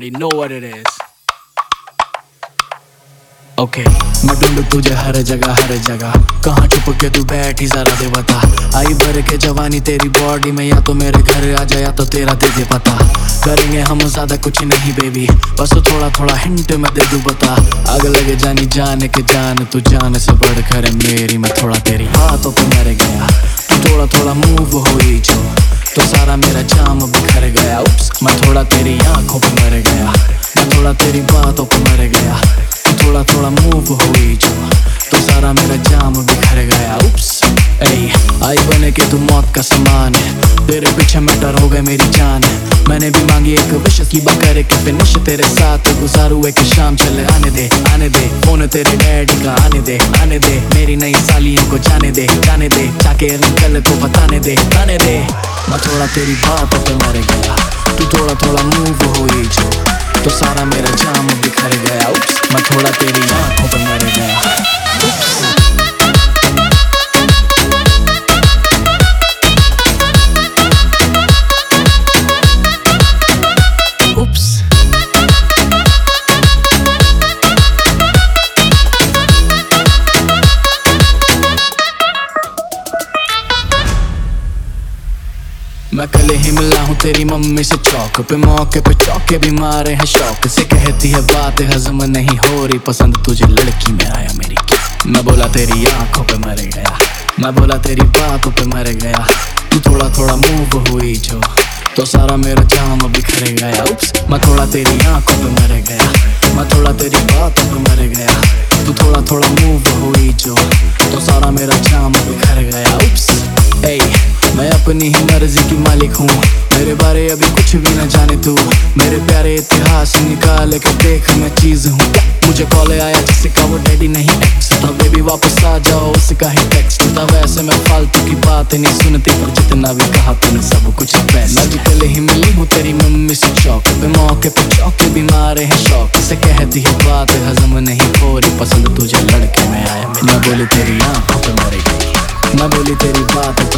already know what it is. Okay. मैं ढूंढूं तुझे हर जगह कहाँ छुप के तू बैठी जरा दे बता। आई भर के जवानी तेरी बॉडी में, या तो मेरे घर आ जा या तो तेरा दे दे पता। करेंगे हम ज्यादा कुछ नहीं बेबी, बस थोड़ा थोड़ा हिंट मैं दे दूं बता। आग लगे जानी जाने के जान, तू जान से बढ़कर मेरी, मैं थोड़ा तेरी हाथों पे मर गया। तू थोड़ा थोड़ा मूव हुई जो, तो सारा मेरा जाम बिखर गया। उप्स, मैं थोड़ा तेरी आंखों पे मर गया, मैं थोड़ा तेरी बातों पे मर गया। थोड़ा थोड़ा मूव हुई जो, तो सारा मेरा जाम बिखर गया। उप्स, आई बने के तू मौत का समान है, तेरे पीछे मैं डर हो गए मेरी जान। मैंने भी मांगी एक विश की बकर के फिनिश, तेरे साथ गुजारू एक शाम, चले आने दे फोन तेरे डैडी का आने दे मेरी नई सालियों को जाने दे जाके अंकल को बताने दे मैं थोड़ा तेरी बातों पे मर गया। तू थोड़ा थोड़ा मूव हुई जो, तो सारा मेरा जाम बिखर गया। उप्स, मैं थोड़ा तेरी आंखों पे मर गया। मैं कल ही मिला हूँ तेरी मम्मी से चौक पे, मौके पे चौके भी मारे हैं शौक से। कहती है बात हजम नहीं हो रही, पसंद तुझे लड़की में आया मेरी क्या। मैं बोला तेरी आंखों पे मर गया, मैं बोला तेरी बातों पे मर गया। तू थोड़ा थोड़ा मूव हुई जो, तो सारा मेरा जाम बिखर गया। उप्स, मैं थोड़ा तेरी आंखों पे मर गया, मैं थोड़ा तेरी बातों पे मर गया। तू थोड़ा थोड़ा मूव हुई जो, तो सारा मेरा जाम बिखर गया। उप्स, मैं अपनी ही मर्जी की मालिक हूँ, मेरे बारे अभी कुछ भी न जाने तू। मेरे प्यारे इतिहास निकाल के देख, मैं चीज हूँ। मुझे कॉल आया जिसका वो डैडी नहीं एक्स था, बेबी वापस आ जाओ उसका ही टेक्स्ट था। वैसे मैं फालतू की बात नहीं सुनती, पर जितना भी कहा तूने सब कुछ बेस्ट। मैं कल ही मिली हूँ तेरी मम्मी से चौक पे, मौके पे चौके भी मारे हैं शौक से। कहती है बात हजम नहीं हो रही, पसंद तुझे लड़के में आया। मैं बोली तेरी आंखों पे मर गई, मैं बोली तेरी बात